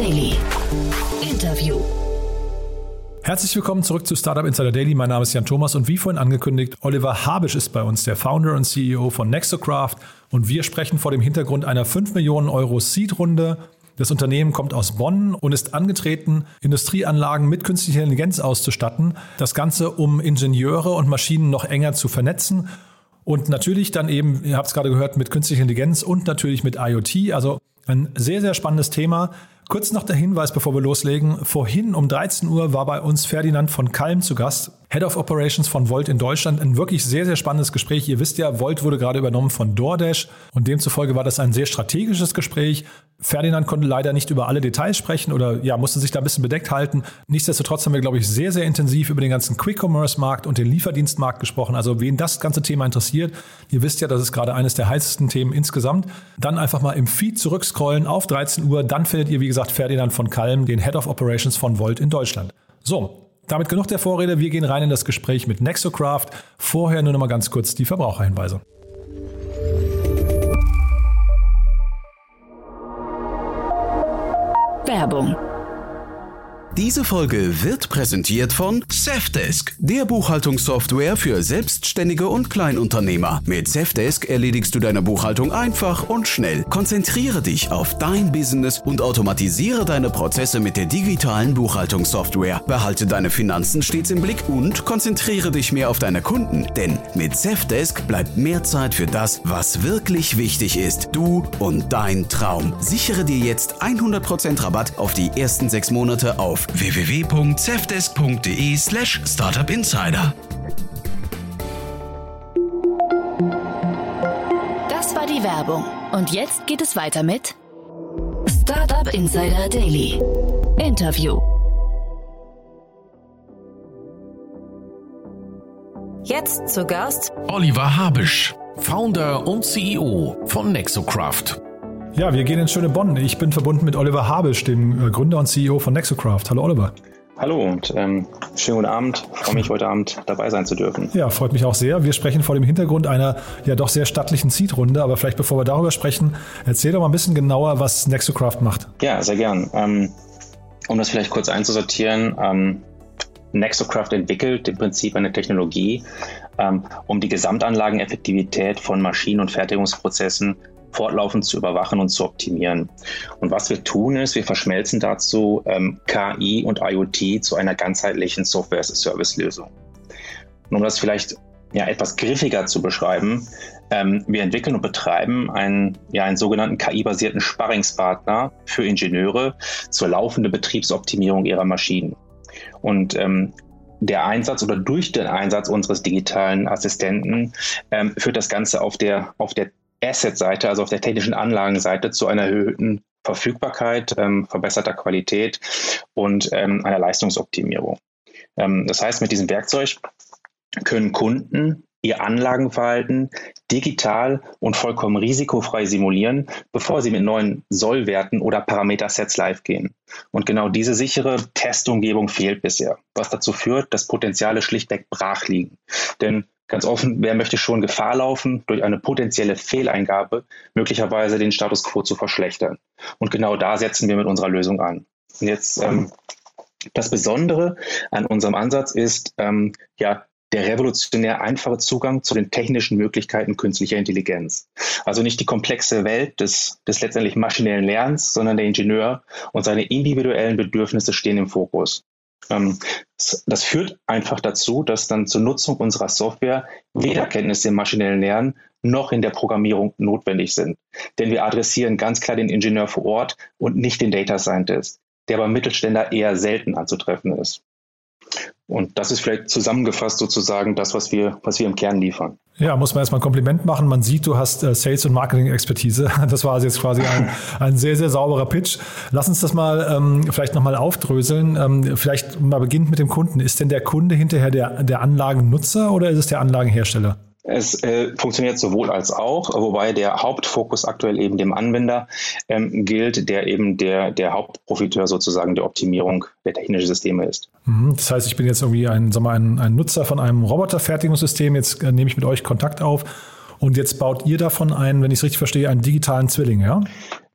Daily. Interview. Herzlich willkommen zurück zu Startup Insider Daily. Mein Name ist Jan Thomas und wie vorhin angekündigt, Oliver Habisch ist bei uns, der Founder und CEO von Nexocraft. Und wir sprechen vor dem Hintergrund einer 5 Millionen Euro Seed-Runde. Das Unternehmen kommt aus Bonn und ist angetreten, Industrieanlagen mit künstlicher Intelligenz auszustatten. Das Ganze, um Ingenieure und Maschinen noch enger zu vernetzen. Und natürlich dann eben, ihr habt es gerade gehört, mit künstlicher Intelligenz und natürlich mit IoT. Also ein sehr, sehr spannendes Thema. Kurz noch der Hinweis, bevor wir loslegen. Vorhin um 13 Uhr war bei uns Ferdinand von Kalm zu Gast, Head of Operations von Volt in Deutschland. Ein wirklich sehr, sehr spannendes Gespräch. Ihr wisst ja, Volt wurde gerade übernommen von DoorDash und demzufolge war das ein sehr strategisches Gespräch. Ferdinand konnte leider nicht über alle Details sprechen oder musste sich da ein bisschen bedeckt halten. Nichtsdestotrotz haben wir, glaube ich, sehr, sehr intensiv über den ganzen Quick-Commerce-Markt und den Lieferdienstmarkt gesprochen. Also wen das ganze Thema interessiert, ihr wisst ja, das ist gerade eines der heißesten Themen insgesamt. Dann einfach mal im Feed zurückscrollen auf 13 Uhr. Dann findet ihr, wie gesagt, Ferdinand von Kalm, den Head of Operations von Volt in Deutschland. So, damit genug der Vorrede. Wir gehen rein in das Gespräch mit Nexocraft. Vorher nur noch mal ganz kurz die Verbraucherhinweise. Werbung. Diese Folge wird präsentiert von Safdesk, der Buchhaltungssoftware für Selbstständige und Kleinunternehmer. Mit Safdesk erledigst du deine Buchhaltung einfach und schnell. Konzentriere dich auf dein Business und automatisiere deine Prozesse mit der digitalen Buchhaltungssoftware. Behalte deine Finanzen stets im Blick und konzentriere dich mehr auf deine Kunden. Denn mit Safdesk bleibt mehr Zeit für das, was wirklich wichtig ist. Du und dein Traum. Sichere dir jetzt 100% Rabatt auf die ersten 6 Monate auf www.safdesk.de/startupinsider. Das war die Werbung. Und jetzt geht es weiter mit Startup Insider Daily. Interview. Jetzt zu Gast Oliver Habisch, Founder und CEO von Nexocraft. Ja, wir gehen ins schöne Bonn. Ich bin verbunden mit Oliver Habisch, dem Gründer und CEO von Nexocraft. Hallo Oliver. Hallo und schönen guten Abend. Ich freue mich, heute Abend dabei sein zu dürfen. Ja, freut mich auch sehr. Wir sprechen vor dem Hintergrund einer ja doch sehr stattlichen Seed-Runde. Aber vielleicht bevor wir darüber sprechen, erzähl doch mal ein bisschen genauer, was Nexocraft macht. Ja, sehr gern. Um das vielleicht kurz einzusortieren, Nexocraft entwickelt im Prinzip eine Technologie, um die Gesamtanlageneffektivität von Maschinen- und Fertigungsprozessen fortlaufend zu überwachen und zu optimieren. Und was wir tun ist, wir verschmelzen dazu KI und IoT zu einer ganzheitlichen Software-as-a-Service-Lösung. Und um das vielleicht etwas griffiger zu beschreiben, wir entwickeln und betreiben einen sogenannten KI-basierten Sparringspartner für Ingenieure zur laufenden Betriebsoptimierung ihrer Maschinen. Und der Einsatz oder durch den Einsatz unseres digitalen Assistenten führt das Ganze auf der Asset-Seite, also auf der technischen Anlagenseite, zu einer erhöhten Verfügbarkeit, verbesserter Qualität und einer Leistungsoptimierung. Das heißt, mit diesem Werkzeug können Kunden ihr Anlagenverhalten digital und vollkommen risikofrei simulieren, bevor sie mit neuen Sollwerten oder Parametersets live gehen. Und genau diese sichere Testumgebung fehlt bisher, was dazu führt, dass Potenziale schlichtweg brach liegen. Denn ganz offen, wer möchte schon Gefahr laufen, durch eine potenzielle Fehleingabe möglicherweise den Status quo zu verschlechtern? Und genau da setzen wir mit unserer Lösung an. Und jetzt das Besondere an unserem Ansatz ist der revolutionär einfache Zugang zu den technischen Möglichkeiten künstlicher Intelligenz. Also nicht die komplexe Welt des letztendlich maschinellen Lernens, sondern der Ingenieur und seine individuellen Bedürfnisse stehen im Fokus. Das führt einfach dazu, dass dann zur Nutzung unserer Software weder Kenntnisse im maschinellen Lernen noch in der Programmierung notwendig sind. Denn wir adressieren ganz klar den Ingenieur vor Ort und nicht den Data Scientist, der beim Mittelständler eher selten anzutreffen ist. Und das ist vielleicht zusammengefasst sozusagen das, was wir im Kern liefern. Ja, muss man erstmal ein Kompliment machen. Man sieht, du hast Sales- und Marketing-Expertise. Das war also jetzt quasi ein sehr, sehr sauberer Pitch. Lass uns das mal vielleicht nochmal aufdröseln. Vielleicht mal beginnt mit dem Kunden. Ist denn der Kunde hinterher der Anlagennutzer oder ist es der Anlagenhersteller? Es funktioniert sowohl als auch, wobei der Hauptfokus aktuell eben dem Anwender gilt, der eben der Hauptprofiteur sozusagen der Optimierung der technischen Systeme ist. Das heißt, ich bin jetzt irgendwie ein Nutzer von einem Roboterfertigungssystem, jetzt nehme ich mit euch Kontakt auf und jetzt baut ihr davon einen, wenn ich es richtig verstehe, einen digitalen Zwilling, ja?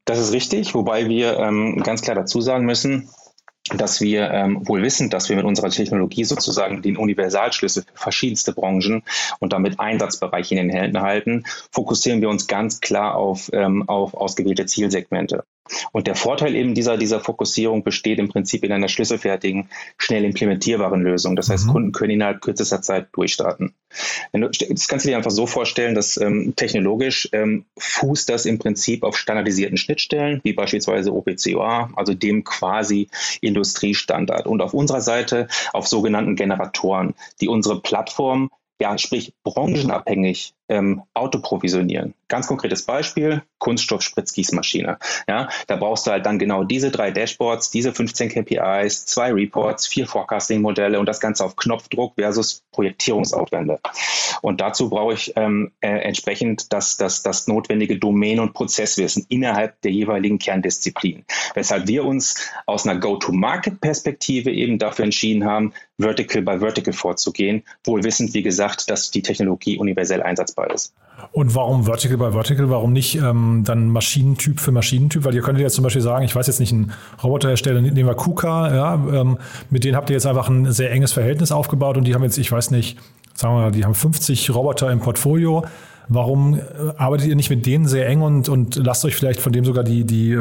Das ist richtig, wobei wir ganz klar dazu sagen müssen, dass wir wohl wissen, dass wir mit unserer Technologie sozusagen den Universalschlüssel für verschiedenste Branchen und damit Einsatzbereiche in den Händen halten, fokussieren wir uns ganz klar auf ausgewählte Zielsegmente. Und der Vorteil eben dieser Fokussierung besteht im Prinzip in einer schlüsselfertigen, schnell implementierbaren Lösung. Das heißt, Kunden können innerhalb kürzester Zeit durchstarten. Das kannst du dir einfach so vorstellen, dass technologisch fußt das im Prinzip auf standardisierten Schnittstellen, wie beispielsweise OPC-UA, also dem quasi Industriestandard. Und auf unserer Seite auf sogenannten Generatoren, die unsere Plattform, sprich branchenabhängig autoprovisionieren. Ganz konkretes Beispiel, Kunststoff-Spritzgießmaschine. Ja, da brauchst du halt dann genau diese 3 Dashboards, diese 15 KPIs, 2 Reports, 4 Forecasting-Modelle und das Ganze auf Knopfdruck versus Projektierungsaufwände. Und dazu brauche ich entsprechend das notwendige Domain- und Prozesswissen innerhalb der jeweiligen Kerndisziplin. Weshalb wir uns aus einer Go-to-Market-Perspektive eben dafür entschieden haben, Vertical by Vertical vorzugehen, wohl wissend, wie gesagt, dass die Technologie universell einsetzbar ist. Und warum Vertical by Vertical? Warum nicht dann Maschinentyp für Maschinentyp? Weil ihr könntet jetzt zum Beispiel sagen, ich weiß jetzt nicht, einen Roboterhersteller, nehmen wir KUKA, mit denen habt ihr jetzt einfach ein sehr enges Verhältnis aufgebaut und die haben jetzt, ich weiß nicht, sagen wir mal, die haben 50 Roboter im Portfolio. Warum arbeitet ihr nicht mit denen sehr eng und lasst euch vielleicht von dem sogar die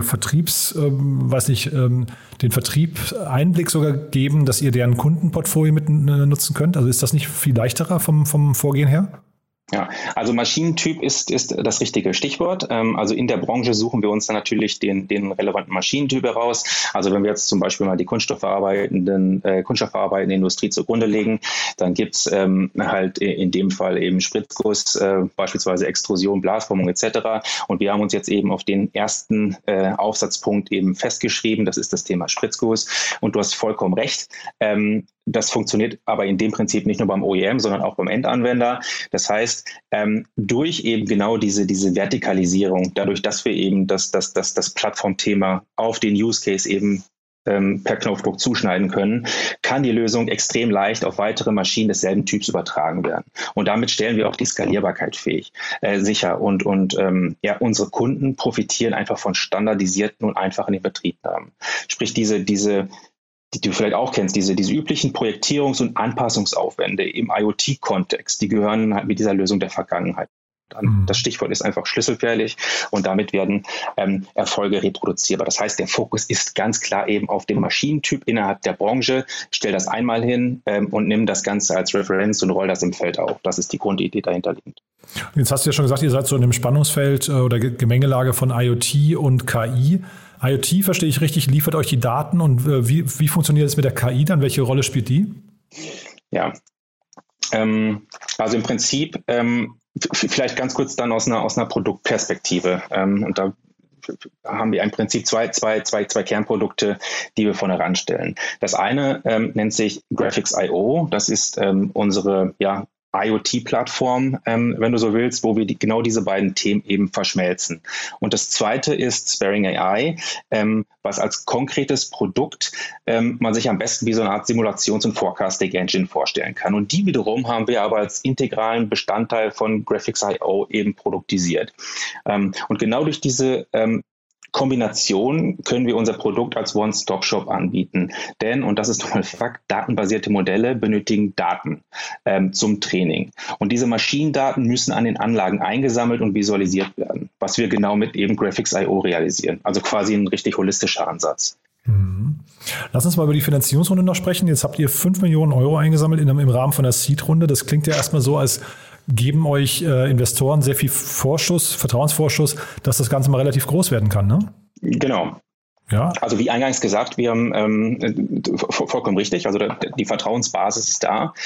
den Vertriebseinblick sogar geben, dass ihr deren Kundenportfolio mit nutzen könnt? Also ist das nicht viel leichterer vom Vorgehen her? Ja, also Maschinentyp ist das richtige Stichwort. Also in der Branche suchen wir uns dann natürlich den relevanten Maschinentyp heraus. Also wenn wir jetzt zum Beispiel mal die kunststoffverarbeitende Industrie zugrunde legen, dann gibt's halt in dem Fall eben Spritzguss, beispielsweise Extrusion, Blasformung etc. Und wir haben uns jetzt eben auf den ersten Aufsatzpunkt eben festgeschrieben. Das ist das Thema Spritzguss. Und du hast vollkommen recht. Das funktioniert aber in dem Prinzip nicht nur beim OEM, sondern auch beim Endanwender. Das heißt, durch eben genau diese Vertikalisierung, dadurch, dass wir eben das Plattformthema auf den Use Case eben per Knopfdruck zuschneiden können, kann die Lösung extrem leicht auf weitere Maschinen desselben Typs übertragen werden. Und damit stellen wir auch die Skalierbarkeit sicher. Und unsere Kunden profitieren einfach von standardisierten und einfachen Inbetriebnahmen. Sprich, die du vielleicht auch kennst, diese üblichen Projektierungs- und Anpassungsaufwände im IoT-Kontext, die gehören halt mit dieser Lösung der Vergangenheit an. Das Stichwort ist einfach schlüsselfertig und damit werden Erfolge reproduzierbar. Das heißt, der Fokus ist ganz klar eben auf dem Maschinentyp innerhalb der Branche. Stell das einmal hin und nimm das Ganze als Referenz und roll das im Feld auf. Das ist die Grundidee dahinter liegend. Jetzt hast du ja schon gesagt, ihr seid so in einem Spannungsfeld oder Gemengelage von IoT und KI. IoT, verstehe ich richtig, liefert euch die Daten und wie funktioniert es mit der KI dann? Welche Rolle spielt die? Ja, also im Prinzip vielleicht ganz kurz dann aus einer Produktperspektive und da haben wir im Prinzip zwei Kernprodukte, die wir vorne ranstellen. Das eine nennt sich Graphics.io, das ist unsere IoT-Plattform, wenn du so willst, wo wir genau diese beiden Themen eben verschmelzen. Und das zweite ist Sparing AI, was als konkretes Produkt man sich am besten wie so eine Art Simulations- und Forecasting-Engine vorstellen kann. Und die wiederum haben wir aber als integralen Bestandteil von Graphics.io eben produktisiert. Und genau durch diese Kombination können wir unser Produkt als One-Stop-Shop anbieten. Denn, und das ist nochmal Fakt, datenbasierte Modelle benötigen Daten zum Training. Und diese Maschinendaten müssen an den Anlagen eingesammelt und visualisiert werden, was wir genau mit eben Graphics.io realisieren. Also quasi ein richtig holistischer Ansatz. Lass uns mal über die Finanzierungsrunde noch sprechen. Jetzt habt ihr 5 Millionen Euro eingesammelt im Rahmen von der Seed-Runde. Das klingt ja erstmal so, als geben euch Investoren sehr viel Vertrauensvorschuss, dass das Ganze mal relativ groß werden kann, ne? Genau. Ja. Also wie eingangs gesagt, wir haben vollkommen richtig, also die Vertrauensbasis ist da.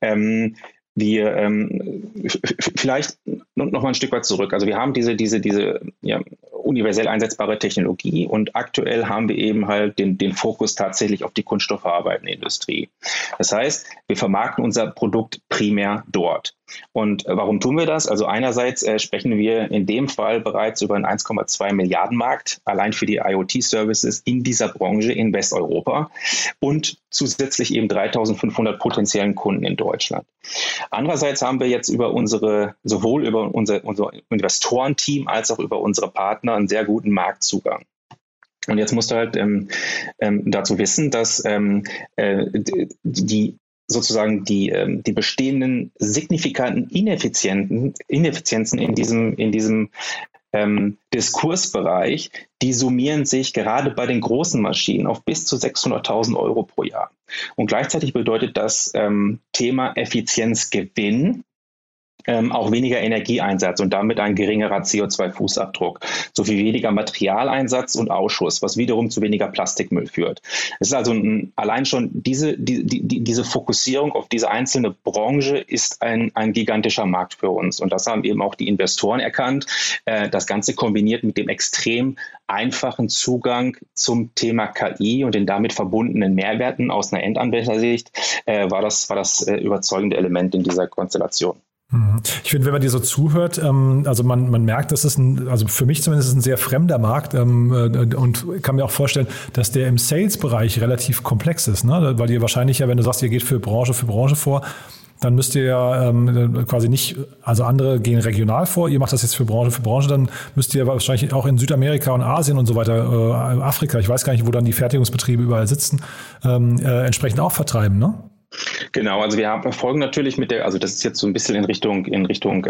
Wir vielleicht noch mal ein Stück weit zurück. Also wir haben diese universell einsetzbare Technologie und aktuell haben wir eben halt den Fokus tatsächlich auf die kunststoffverarbeitende Industrie. Das heißt, wir vermarkten unser Produkt primär dort. Und warum tun wir das? Also einerseits sprechen wir in dem Fall bereits über einen 1,2 Milliarden Markt, allein für die IoT-Services in dieser Branche in Westeuropa und zusätzlich eben 3.500 potenziellen Kunden in Deutschland. Andererseits haben wir jetzt sowohl über unser Investorenteam als auch über unsere Partner einen sehr guten Marktzugang. Und jetzt musst du halt dazu wissen, dass die bestehenden signifikanten Ineffizienzen in diesem Diskursbereich, die summieren sich gerade bei den großen Maschinen auf bis zu 600.000 Euro pro Jahr. Und gleichzeitig bedeutet das Thema Effizienzgewinn auch weniger Energieeinsatz und damit ein geringerer CO2-Fußabdruck, sowie weniger Materialeinsatz und Ausschuss, was wiederum zu weniger Plastikmüll führt. Es ist also allein schon diese Fokussierung auf diese einzelne Branche ist ein gigantischer Markt für uns. Und das haben eben auch die Investoren erkannt. Das Ganze kombiniert mit dem extrem einfachen Zugang zum Thema KI und den damit verbundenen Mehrwerten aus einer Endanwendersicht war das überzeugende Element in dieser Konstellation. Ich finde, wenn man dir so zuhört, also man merkt, dass es also für mich zumindest ein sehr fremder Markt und kann mir auch vorstellen, dass der im Sales-Bereich relativ komplex ist, ne? Weil ihr wahrscheinlich ja, wenn du sagst, ihr geht für Branche vor, dann müsst ihr ja quasi nicht, also andere gehen regional vor, ihr macht das jetzt für Branche, dann müsst ihr wahrscheinlich auch in Südamerika und Asien und so weiter, Afrika, ich weiß gar nicht, wo dann die Fertigungsbetriebe überall sitzen, entsprechend auch vertreiben, ne? Genau, also wir verfolgen natürlich also das ist jetzt so ein bisschen in Richtung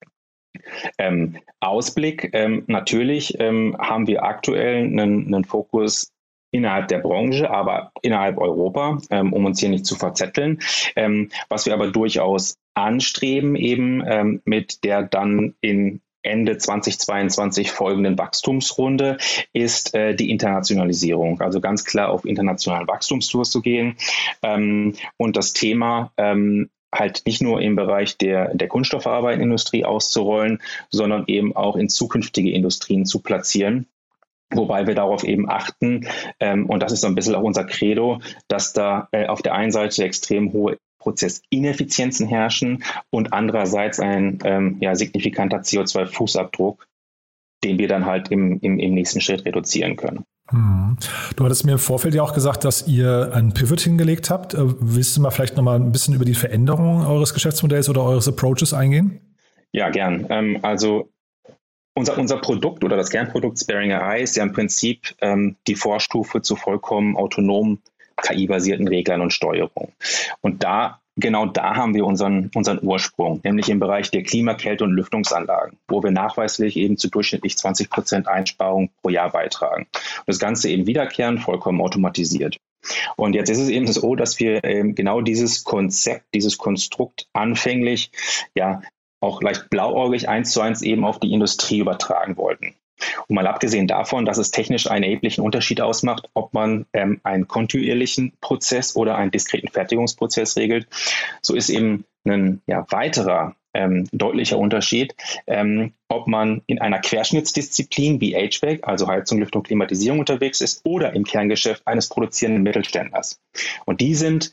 Ausblick. Natürlich haben wir aktuell einen Fokus innerhalb der Branche, aber innerhalb Europa, um uns hier nicht zu verzetteln. Was wir aber durchaus anstreben, eben mit der dann in Ende 2022 folgenden Wachstumsrunde ist die Internationalisierung. Also ganz klar auf internationalen Wachstumstours zu gehen und das Thema halt nicht nur im Bereich der kunststoffverarbeitenden Industrie auszurollen, sondern eben auch in zukünftige Industrien zu platzieren. Wobei wir darauf eben achten, und das ist so ein bisschen auch unser Credo, dass da auf der einen Seite extrem hohe Prozessineffizienzen herrschen und andererseits ein signifikanter CO2-Fußabdruck, den wir dann halt im nächsten Schritt reduzieren können. Du hattest mir im Vorfeld ja auch gesagt, dass ihr einen Pivot hingelegt habt. Willst du mal vielleicht nochmal ein bisschen über die Veränderung eures Geschäftsmodells oder eures Approaches eingehen? Ja, gern. Also unser Produkt oder das Kernprodukt Sparing AI ist ja im Prinzip die Vorstufe zu vollkommen autonomen KI-basierten Reglern und Steuerung. Und genau da haben wir unseren Ursprung, nämlich im Bereich der Kälte- und Lüftungsanlagen, wo wir nachweislich eben zu durchschnittlich 20% Einsparung pro Jahr beitragen. Und das Ganze eben wiederkehrend, vollkommen automatisiert. Und jetzt ist es eben so, dass wir genau dieses Konzept, dieses Konstrukt anfänglich auch leicht blauäugig 1:1 eben auf die Industrie übertragen wollten. Und mal abgesehen davon, dass es technisch einen erheblichen Unterschied ausmacht, ob man einen kontinuierlichen Prozess oder einen diskreten Fertigungsprozess regelt, so ist eben ein weiterer deutlicher Unterschied, ob man in einer Querschnittsdisziplin wie HVAC, also Heizung, Lüftung, Klimatisierung unterwegs ist oder im Kerngeschäft eines produzierenden Mittelständlers. Und die sind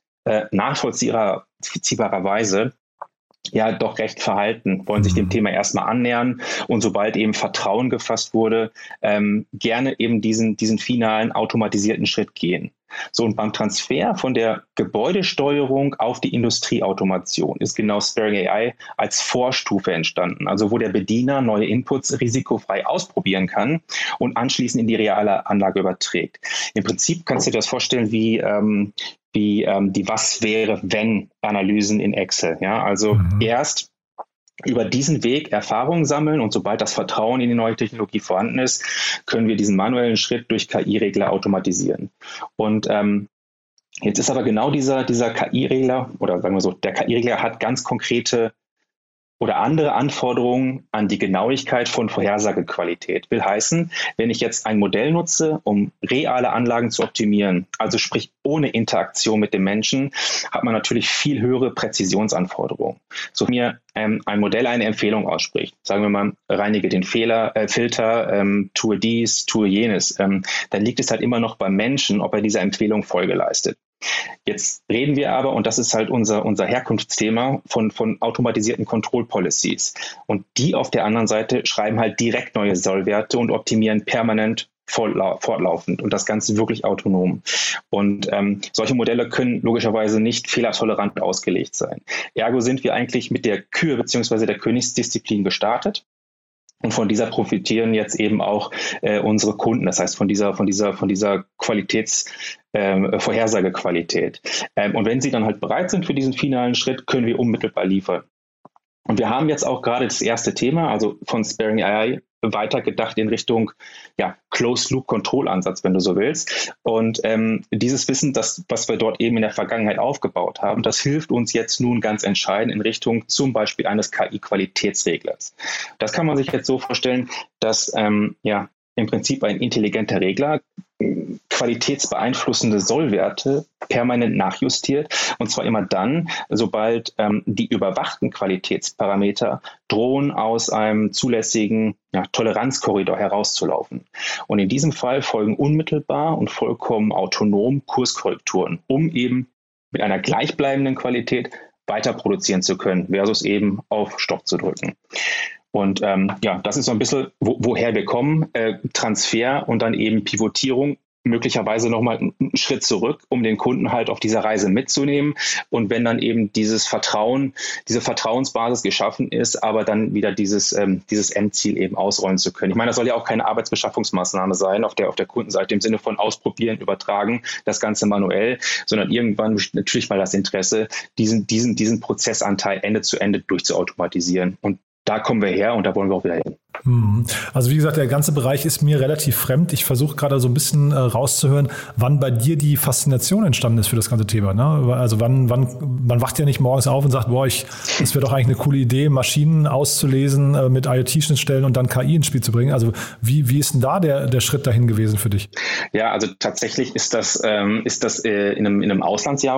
nachvollziehbarerweise doch recht verhalten, wollen sich dem Thema erstmal annähern und sobald eben Vertrauen gefasst wurde, gerne eben diesen finalen automatisierten Schritt gehen. So, und beim Transfer von der Gebäudesteuerung auf die Industrieautomation ist genau Sparing AI als Vorstufe entstanden, also wo der Bediener neue Inputs risikofrei ausprobieren kann und anschließend in die reale Anlage überträgt. Im Prinzip kannst du dir das vorstellen wie die Was-wäre-wenn-Analysen in Excel. Ja? Also erst über diesen Weg Erfahrungen sammeln und sobald das Vertrauen in die neue Technologie vorhanden ist, können wir diesen manuellen Schritt durch KI-Regler automatisieren. Und jetzt ist aber genau dieser KI-Regler, oder sagen wir so, der KI-Regler hat ganz konkrete oder andere Anforderungen an die Genauigkeit von Vorhersagequalität. Will heißen, wenn ich jetzt ein Modell nutze, um reale Anlagen zu optimieren, also sprich ohne Interaktion mit dem Menschen, hat man natürlich viel höhere Präzisionsanforderungen. So mir ein Modell eine Empfehlung ausspricht, sagen wir mal, reinige den Filter, tue dies, tue jenes, dann liegt es halt immer noch beim Menschen, ob er dieser Empfehlung Folge leistet. Jetzt reden wir aber, und das ist halt unser Herkunftsthema, von automatisierten Control Policies. Und die auf der anderen Seite schreiben halt direkt neue Sollwerte und optimieren permanent fortlaufend und das Ganze wirklich autonom. Und solche Modelle können logischerweise nicht fehlertolerant ausgelegt sein. Ergo sind wir eigentlich mit der Kür bzw. der Königsdisziplin gestartet. Und von dieser profitieren jetzt eben auch unsere Kunden. Das heißt, von dieser Vorhersagequalität. Und wenn sie dann halt bereit sind für diesen finalen Schritt, können wir unmittelbar liefern. Und wir haben jetzt auch gerade das erste Thema, also von Sparing AI, weitergedacht in Richtung Closed-Loop-Control-Ansatz, wenn du so willst. Und dieses Wissen, was wir dort eben in der Vergangenheit aufgebaut haben, das hilft uns jetzt nun ganz entscheidend in Richtung zum Beispiel eines KI-Qualitätsreglers. Das kann man sich jetzt so vorstellen, dass im Prinzip ein intelligenter Regler qualitätsbeeinflussende Sollwerte permanent nachjustiert, und zwar immer dann, sobald die überwachten Qualitätsparameter drohen, aus einem zulässigen Toleranzkorridor herauszulaufen. Und in diesem Fall folgen unmittelbar und vollkommen autonom Kurskorrekturen, um eben mit einer gleichbleibenden Qualität weiter produzieren zu können, versus eben auf Stopp zu drücken. Und das ist so ein bisschen, woher wir kommen, Transfer und dann eben Pivotierung, möglicherweise nochmal einen Schritt zurück, um den Kunden halt auf dieser Reise mitzunehmen. Und wenn dann eben diese Vertrauensbasis geschaffen ist, aber dann wieder dieses Endziel eben ausrollen zu können. Ich meine, das soll ja auch keine Arbeitsbeschaffungsmaßnahme sein auf der Kundenseite im Sinne von ausprobieren, übertragen, das Ganze manuell, sondern irgendwann natürlich mal das Interesse, diesen Prozessanteil Ende zu Ende durchzuautomatisieren. Und da kommen wir her und da wollen wir auch wieder hin. Also wie gesagt, der ganze Bereich ist mir relativ fremd. Ich versuche gerade so ein bisschen rauszuhören, wann bei dir die Faszination entstanden ist für das ganze Thema. Ne? Also wann man wacht ja nicht morgens auf und sagt, das wäre doch eigentlich eine coole Idee, Maschinen auszulesen, mit IoT-Schnittstellen und dann KI ins Spiel zu bringen. Also wie ist denn da der Schritt dahin gewesen für dich? Ja, also tatsächlich ist das in einem Auslandsjahr auch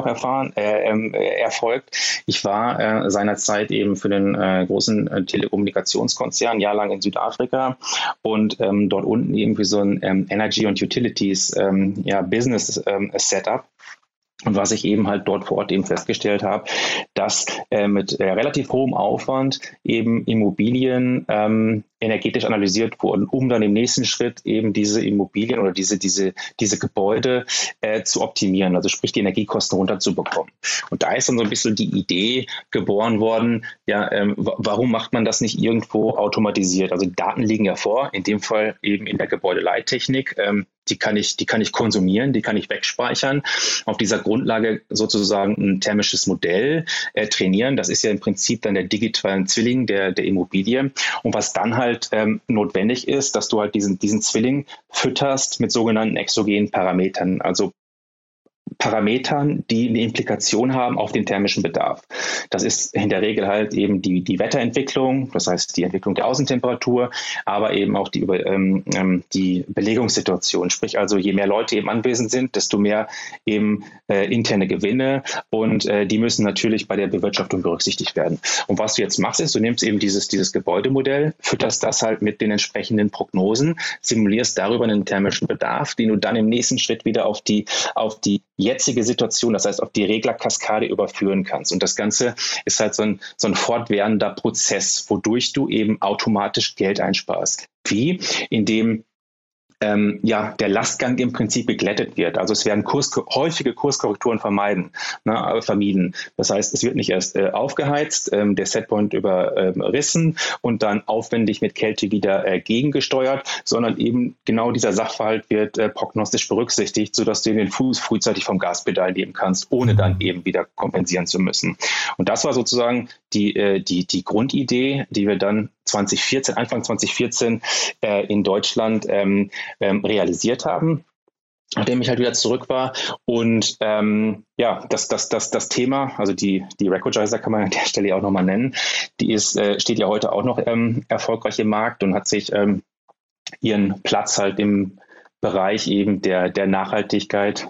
erfolgt. Ich war seinerzeit eben für den großen Telekommunikationskonzern jahrelang in Südafrika und dort unten eben für so ein Energy und Utilities Business Setup. Und was ich eben halt dort vor Ort eben festgestellt habe, dass mit relativ hohem Aufwand eben Immobilien energetisch analysiert wurden, um dann im nächsten Schritt eben diese Immobilien oder diese Gebäude zu optimieren, also sprich die Energiekosten runterzubekommen. Und da ist dann so ein bisschen die Idee geboren worden, warum macht man das nicht irgendwo automatisiert? Also Daten liegen ja vor, in dem Fall eben in der Gebäudeleittechnik. Die kann ich konsumieren, die kann ich wegspeichern, auf dieser Grundlage sozusagen ein thermisches Modell trainieren. Das ist ja im Prinzip dann der digitalen Zwilling der Immobilie. Und was dann halt notwendig ist, dass du halt diesen Zwilling fütterst mit sogenannten exogenen Parametern, also Parametern, die eine Implikation haben auf den thermischen Bedarf. Das ist in der Regel halt eben die Wetterentwicklung, das heißt die Entwicklung der Außentemperatur, aber eben auch die Belegungssituation. Sprich also, je mehr Leute eben anwesend sind, desto mehr eben interne Gewinne und die müssen natürlich bei der Bewirtschaftung berücksichtigt werden. Und was du jetzt machst, ist, du nimmst eben dieses Gebäudemodell, fütterst das halt mit den entsprechenden Prognosen, simulierst darüber einen thermischen Bedarf, den du dann im nächsten Schritt wieder auf die jetzige Situation, das heißt auf die Reglerkaskade überführen kannst. Und das Ganze ist halt so ein fortwährender Prozess, wodurch du eben automatisch Geld einsparst. Wie? Indem der Lastgang im Prinzip geglättet wird. Also es werden häufige Kurskorrekturen vermieden. Das heißt, es wird nicht erst aufgeheizt, der Setpoint überrissen und dann aufwendig mit Kälte wieder gegengesteuert, sondern eben genau dieser Sachverhalt wird prognostisch berücksichtigt, sodass du den Fuß frühzeitig vom Gaspedal nehmen kannst, ohne dann eben wieder kompensieren zu müssen. Und das war sozusagen die Grundidee, die wir dann Anfang 2014 in Deutschland realisiert haben, nachdem ich halt wieder zurück war. Und das Thema, also die Recognizer kann man an der Stelle auch nochmal nennen, steht ja heute auch noch erfolgreich im Markt und hat sich ihren Platz halt im Bereich eben der Nachhaltigkeit,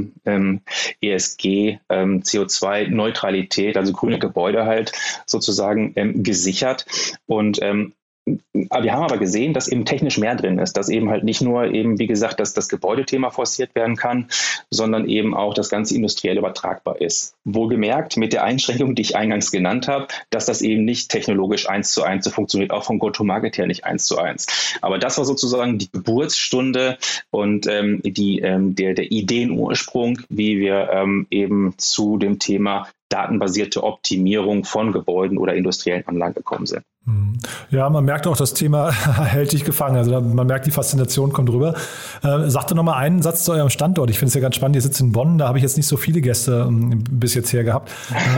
ESG, CO2-Neutralität, also grüne Gebäude halt sozusagen gesichert. Und wir haben aber gesehen, dass eben technisch mehr drin ist, dass eben halt nicht nur eben, wie gesagt, dass das Gebäudethema forciert werden kann, sondern eben auch das Ganze industriell übertragbar ist. Wohlgemerkt mit der Einschränkung, die ich eingangs genannt habe, dass das eben nicht technologisch 1:1 so funktioniert, auch vom Go-to-Market her nicht 1:1. Aber das war sozusagen die Geburtsstunde und der Ideenursprung, wie wir eben zu dem Thema datenbasierte Optimierung von Gebäuden oder industriellen Anlagen gekommen sind. Ja, man merkt auch, das Thema hält dich gefangen. Also man merkt, die Faszination kommt rüber. Sag doch nochmal einen Satz zu eurem Standort. Ich finde es ja ganz spannend. Ihr sitzt in Bonn, da habe ich jetzt nicht so viele Gäste bis jetzt her gehabt.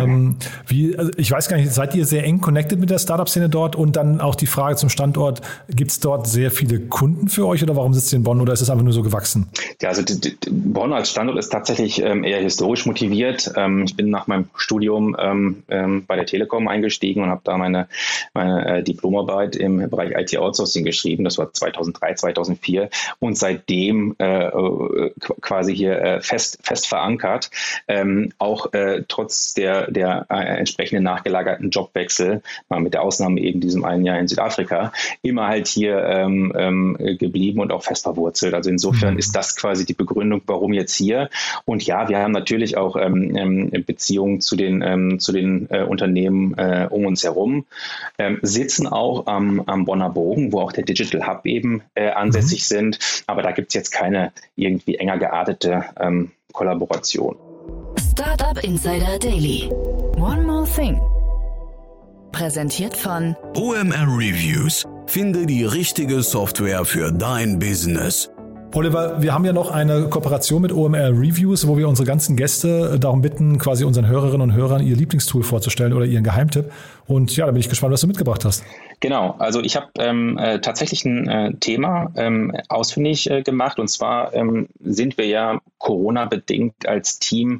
Ich weiß gar nicht, seid ihr sehr eng connected mit der Startup-Szene dort? Und dann auch die Frage zum Standort, gibt es dort sehr viele Kunden für euch oder warum sitzt ihr in Bonn oder ist es einfach nur so gewachsen? Ja, also Bonn als Standort ist tatsächlich eher historisch motiviert. Ich bin nach meinem Studium bei der Telekom eingestiegen und habe da meine Diplomarbeit im Bereich IT-Outsourcing geschrieben. Das war 2003, 2004 und seitdem quasi hier fest verankert. Auch trotz der entsprechenden nachgelagerten Jobwechsel, mal mit der Ausnahme eben diesem einen Jahr in Südafrika, immer halt hier geblieben und auch fest verwurzelt. Also insofern ist das quasi die Begründung, warum jetzt hier. Und ja, wir haben natürlich auch Beziehungen zu den Unternehmen um uns herum, sitzen auch am Bonner Bogen, wo auch der Digital Hub eben ansässig sind. Aber da gibt es jetzt keine irgendwie enger geartete Kollaboration. Startup Insider Daily. One more thing. Präsentiert von OMR Reviews. Finde die richtige Software für dein Business. Oliver, wir haben ja noch eine Kooperation mit OMR Reviews, wo wir unsere ganzen Gäste darum bitten, quasi unseren Hörerinnen und Hörern ihr Lieblingstool vorzustellen oder ihren Geheimtipp. Und ja, da bin ich gespannt, was du mitgebracht hast. Genau, also ich habe tatsächlich ein Thema ausfindig gemacht und zwar sind wir ja Corona-bedingt als Team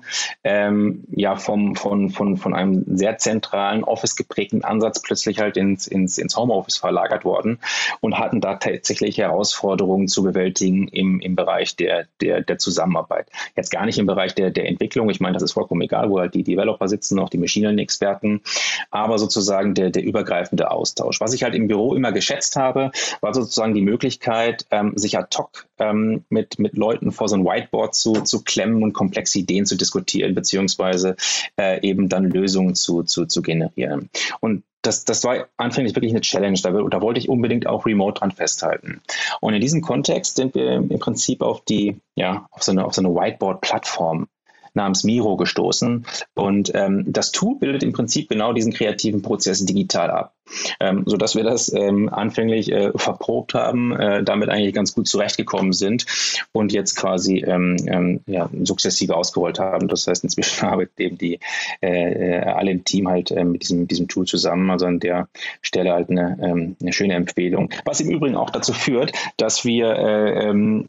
von einem sehr zentralen Office geprägten Ansatz plötzlich halt ins Homeoffice verlagert worden und hatten da tatsächlich Herausforderungen zu bewältigen im Bereich der Zusammenarbeit. Jetzt gar nicht im Bereich der Entwicklung, ich meine, das ist vollkommen egal, wo halt die Developer sitzen, auch die Machine Learning-Experten, aber sozusagen der übergreifende Austausch. Was ich halt im Büro immer geschätzt habe, war sozusagen die Möglichkeit, sich ad hoc mit Leuten vor so ein Whiteboard zu klemmen und komplexe Ideen zu diskutieren, beziehungsweise eben dann Lösungen zu generieren. Und das war anfänglich wirklich eine Challenge. Da wollte ich unbedingt auch remote dran festhalten. Und in diesem Kontext sind wir im Prinzip auf so eine Whiteboard-Plattform namens Miro gestoßen. Und das Tool bildet im Prinzip genau diesen kreativen Prozess digital ab, sodass wir das anfänglich verprobt haben, damit eigentlich ganz gut zurechtgekommen sind und jetzt quasi sukzessive ausgerollt haben. Das heißt, inzwischen arbeitet eben alle im Team halt mit diesem Tool zusammen. Also an der Stelle halt eine schöne Empfehlung. Was im Übrigen auch dazu führt, dass wir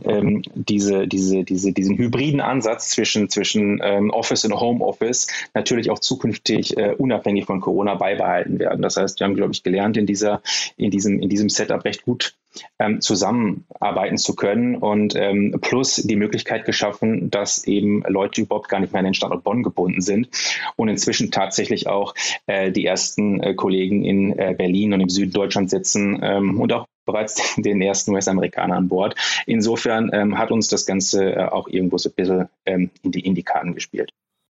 diesen hybriden Ansatz zwischen Office und Homeoffice natürlich auch zukünftig unabhängig von Corona beibehalten werden. Das heißt, wir haben, glaube ich, gelernt, in diesem Setup recht gut zusammenarbeiten zu können und plus die Möglichkeit geschaffen, dass eben Leute überhaupt gar nicht mehr an den Standort Bonn gebunden sind und inzwischen tatsächlich auch die ersten Kollegen in Berlin und im Süden Deutschlands sitzen und auch bereits den ersten US-Amerikaner an Bord. Insofern hat uns das Ganze auch irgendwo so ein bisschen in die Karten gespielt.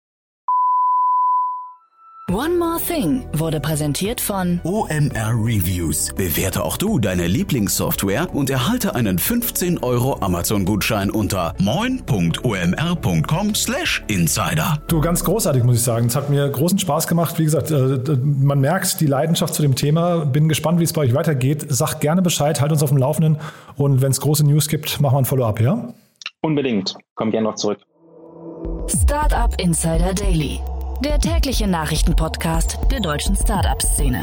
One More Thing wurde präsentiert von OMR Reviews. Bewerte auch du deine Lieblingssoftware und erhalte einen 15 € Amazon-Gutschein unter moin.omr.com/insider. Du, ganz großartig, muss ich sagen. Es hat mir großen Spaß gemacht. Wie gesagt, man merkt die Leidenschaft zu dem Thema. Bin gespannt, wie es bei euch weitergeht. Sag gerne Bescheid, halt uns auf dem Laufenden. Und wenn es große News gibt, machen wir ein Follow-up, ja? Unbedingt. Komm gerne noch zurück. Startup Insider Daily. Der tägliche Nachrichtenpodcast der deutschen Startup-Szene.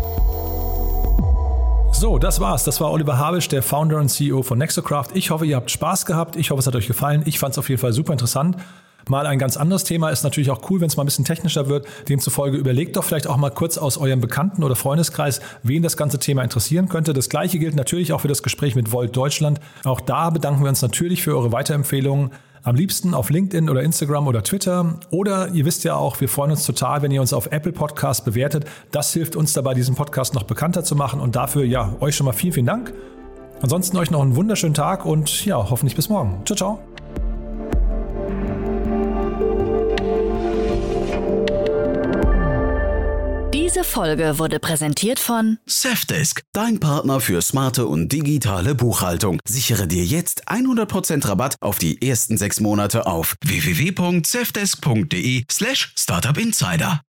So, das war's. Das war Oliver Habisch, der Founder und CEO von Nexocraft. Ich hoffe, ihr habt Spaß gehabt. Ich hoffe, es hat euch gefallen. Ich fand es auf jeden Fall super interessant. Mal ein ganz anderes Thema, ist natürlich auch cool, wenn es mal ein bisschen technischer wird. Demzufolge überlegt doch vielleicht auch mal kurz aus eurem Bekannten- oder Freundeskreis, wen das ganze Thema interessieren könnte. Das Gleiche gilt natürlich auch für das Gespräch mit Volt Deutschland. Auch da bedanken wir uns natürlich für eure Weiterempfehlungen. Am liebsten auf LinkedIn oder Instagram oder Twitter. Oder ihr wisst ja auch, wir freuen uns total, wenn ihr uns auf Apple Podcasts bewertet. Das hilft uns dabei, diesen Podcast noch bekannter zu machen. Und dafür, ja, euch schon mal vielen, vielen Dank. Ansonsten euch noch einen wunderschönen Tag und ja, hoffentlich bis morgen. Ciao, ciao. Diese Folge wurde präsentiert von Safdesk, dein Partner für smarte und digitale Buchhaltung. Sichere dir jetzt 100% Rabatt auf die ersten 6 Monate auf www.safdesk.de/startupinsider.